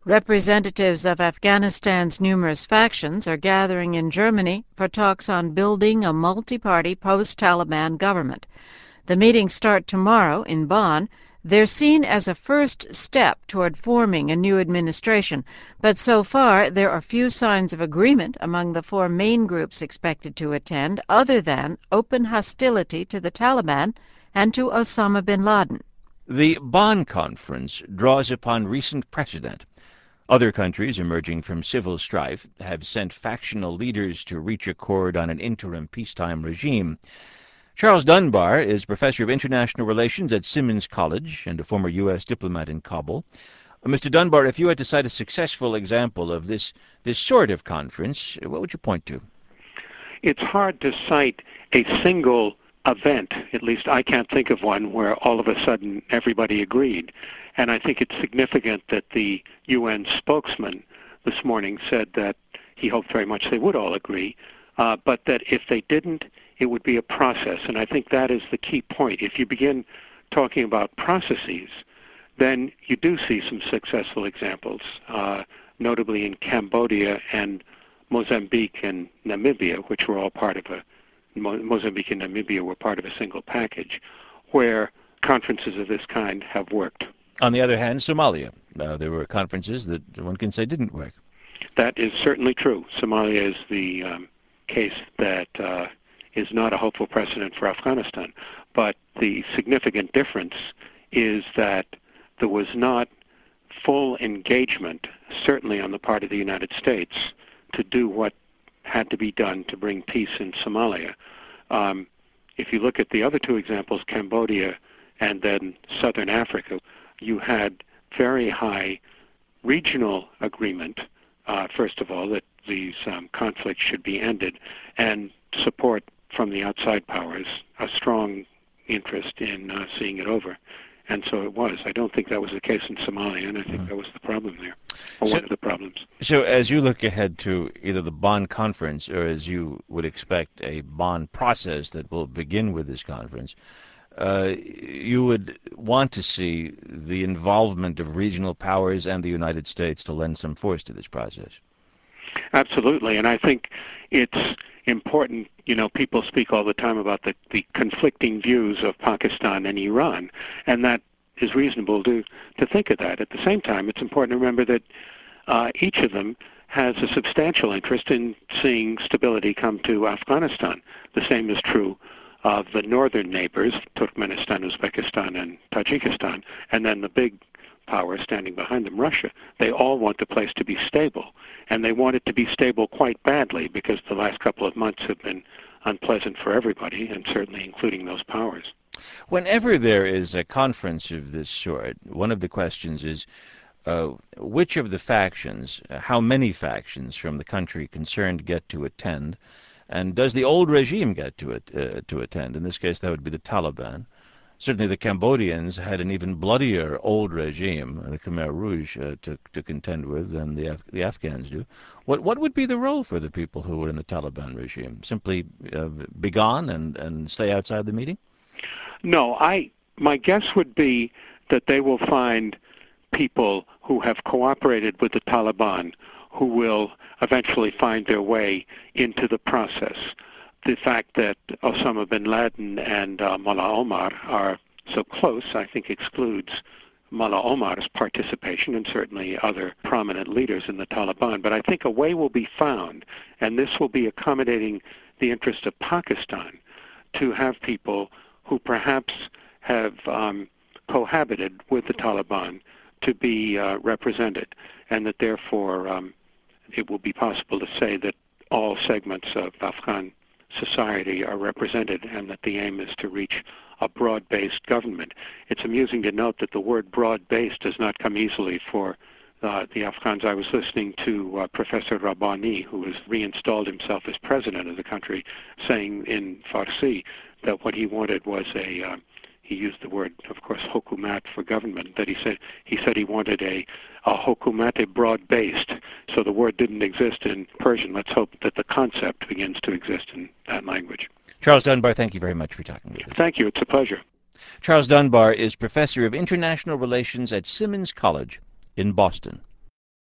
Representatives of Afghanistan's numerous factions are gathering in Germany for talks on building a multi-party post-Taliban government. The meetings start tomorrow in Bonn. They're seen as a first step toward forming a new administration, but so far there are few signs of agreement among the four main groups expected to attend, other than open hostility to the Taliban and to Osama bin Laden. The Bonn Conference draws upon recent precedent. Other countries emerging from civil strife have sent factional leaders to reach accord on an interim peacetime regime. Charles Dunbar is professor of international relations at Simmons College and a former U.S. diplomat in Kabul. Mr. Dunbar, if you had to cite a successful example of this sort of conference, what would you point to? It's hard to cite a single event, at least I can't think of one, where all of a sudden everybody agreed. And I think it's significant that the UN spokesman this morning said that he hoped very much they would all agree, but that if they didn't, it would be a process. And I think that is the key point. If you begin talking about processes, then you do see some successful examples, notably in Cambodia and Mozambique and Namibia, which were all part of Mozambique and Namibia were part of a single package, where conferences of this kind have worked. On the other hand, Somalia, there were conferences that one can say didn't work. That is certainly true. Somalia is the case that is not a hopeful precedent for Afghanistan. But the significant difference is that there was not full engagement, certainly on the part of the United States, to do what had to be done to bring peace in Somalia. If you look at the other two examples, Cambodia and then Southern Africa, you had very high regional agreement, first of all, that these conflicts should be ended, and support from the outside powers, a strong interest in seeing it over. And so it was. I don't think that was the case in Somalia, and I think that was the problem there, or one of the problems. So as you look ahead to either the Bonn Conference or as you would expect a Bonn process that will begin with this conference, you would want to see the involvement of regional powers and the United States to lend some force to this process. Absolutely, and I think it's important, people speak all the time about the conflicting views of Pakistan and Iran, and that is reasonable to think of that. At the same time, it's important to remember that each of them has a substantial interest in seeing stability come to Afghanistan. The same is true of the northern neighbors, Turkmenistan, Uzbekistan, and Tajikistan, and then the big power standing behind them, Russia. They all want the place to be stable, and they want it to be stable quite badly because the last couple of months have been unpleasant for everybody, and certainly including those powers. Whenever there is a conference of this sort, one of the questions is which of the factions, how many factions from the country concerned get to attend, and does the old regime get to attend? In this case, that would be the Taliban. Certainly the Cambodians had an even bloodier old regime, the Khmer Rouge, to contend with than the Afghans do. What would be the role for the people who were in the Taliban regime? Simply be gone and stay outside the meeting? No, my guess would be that they will find people who have cooperated with the Taliban who will eventually find their way into the process. The fact that Osama bin Laden and Mullah Omar are so close, I think, excludes Mullah Omar's participation and certainly other prominent leaders in the Taliban. But I think a way will be found, and this will be accommodating the interest of Pakistan, to have people who perhaps have cohabited with the Taliban to be represented, and that therefore it will be possible to say that all segments of Afghan society are represented and that the aim is to reach a broad-based government. It's amusing to note that the word broad-based does not come easily for the Afghans. I was listening to Professor Rabbani, who has reinstalled himself as president of the country, saying in Farsi that what he wanted was he used the word, of course, hukumat for government, that he said he wanted a hukumat broad-based. So the word didn't exist in Persian. Let's hope that the concept begins to exist in that language. Charles Dunbar, thank you very much for talking with us. Thank you. It's a pleasure. Charles Dunbar is professor of international relations at Simmons College in Boston.